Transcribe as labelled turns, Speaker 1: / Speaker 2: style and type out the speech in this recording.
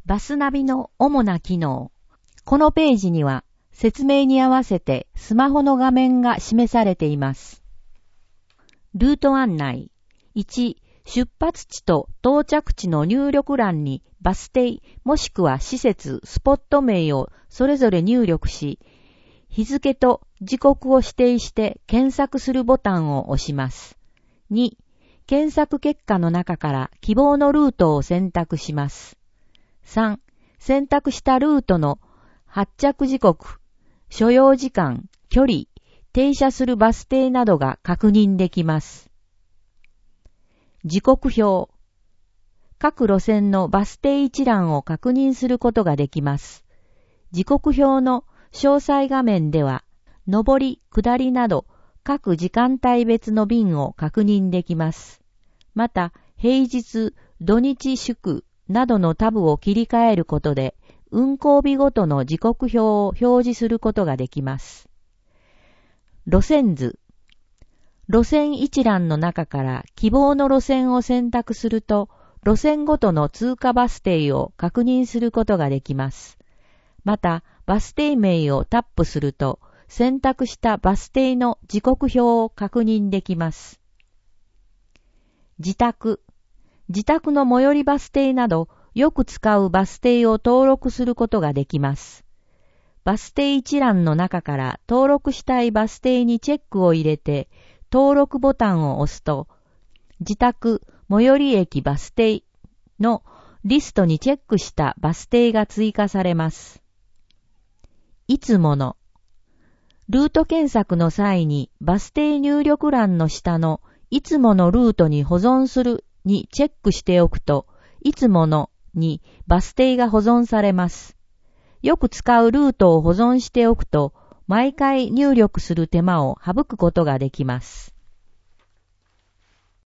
Speaker 1: バスナビの主な機能。このページには説明に合わせてスマホの画面が示されています。ルート案内。1、出発地と到着地の入力欄にバス停もしくは施設、スポット名をそれぞれ入力し、日付と時刻を指定して検索するボタンを押します。2、検索結果の中から希望のルートを選択します。3、選択したルートの発着時刻、所要時間、距離、停車するバス停などが確認できます。時刻表。各路線のバス停一覧を確認することができます。時刻表の詳細画面では、上り、下りなど各時間帯別の便を確認できます。また、平日、土日祝などのタブを切り替えることで、運行日ごとの時刻表を表示することができます。路線図。路線一覧の中から希望の路線を選択すると、路線ごとの通過バス停を確認することができます。また、バス停名をタップすると、選択したバス停の時刻表を確認できます。自宅。自宅の最寄りバス停など、よく使うバス停を登録することができます。バス停一覧の中から登録したいバス停にチェックを入れて、登録ボタンを押すと、自宅最寄り駅バス停のリストにチェックしたバス停が追加されます。いつもの。ルート検索の際にバス停入力欄の下のいつものルートに保存するにチェックしておくと、いつものにバス停が保存されます。よく使うルートを保存しておくと、毎回入力する手間を省くことができます。